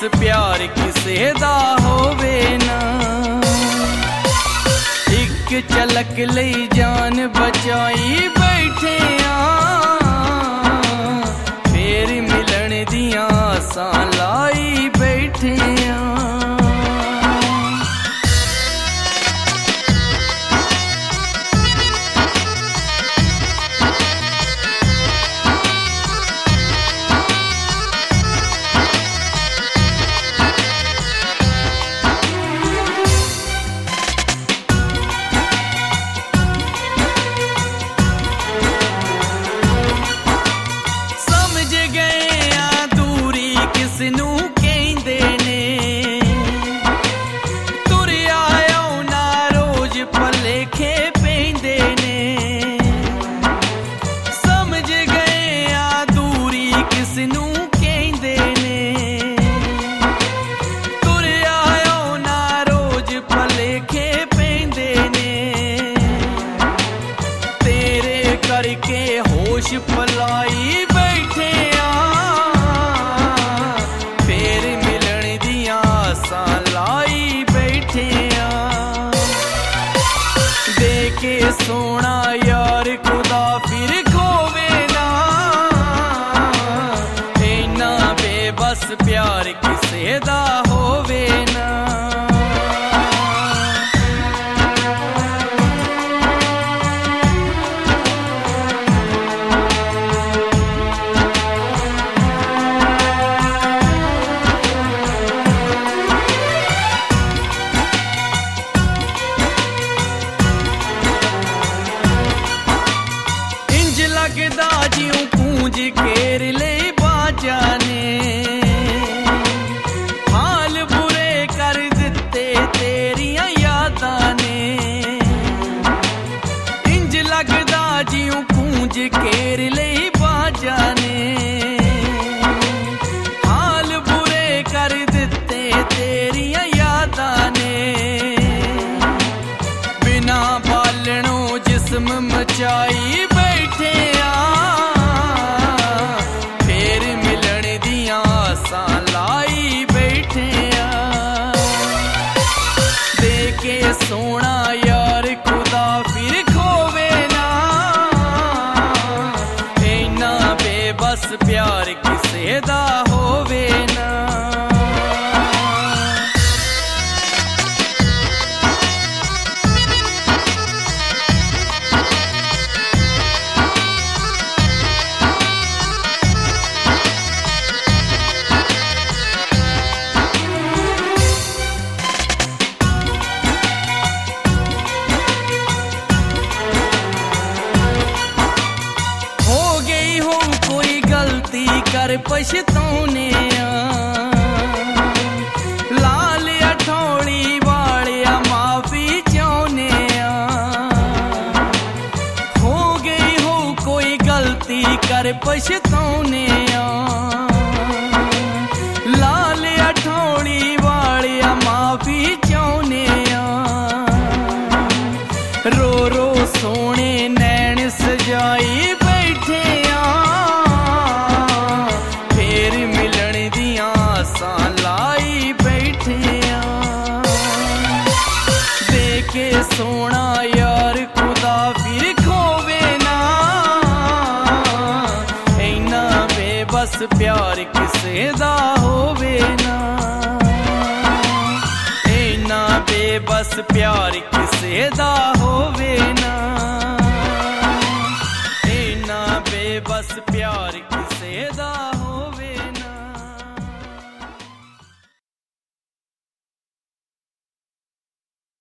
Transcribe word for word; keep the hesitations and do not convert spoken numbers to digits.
प्यार किसे दा होवे ना। एक झलक लई जान बचाई बैठे आ, फेर मिलन दियां आसां लाई बैठे आ। करके होश पलाई बैठे आ, फेर मिलन दियां आसां लाई बैठे आ। देखे सोना यार खुदा फिर खोवे ना, इन्ना बेबस प्यार किसे दा होवे ना। लगदा जियूं गूंज घेर ले बाजा ने, हाल बुरे कर दिते तेरियां यादां ने। इंज लगदा जियूं गूंज घेर ले बाजा ने, हाल बुरे कर दिते तेरियां यादां ने। बिना बालणों जिस्म मचाई बैठे आ, फेर मिलन दियां आसां लाई बैठे आ। देखे सोना यार खुदा फिर खोवे ना, इन्ना बेबस प्यार किसे दा होवे ना। कर पछतौने आ, लाल अठौड़ी वालिया माफी चाहने आ। हो गई हो कोई गलती कर पछतौने आ, लाल अठौड़ी वालिया माफी चाहने आ। रो रो सोने नैन सजाई बैठे आ, लाई बैठे आ। देखे सोना यार खुदा फिर खोवे ना, इन्ना बेबस प्यार किसे दा होवे ना। इन्ना बेबस प्यार किसे दा होवे ना, इन्ना बेबस प्यार किसे दा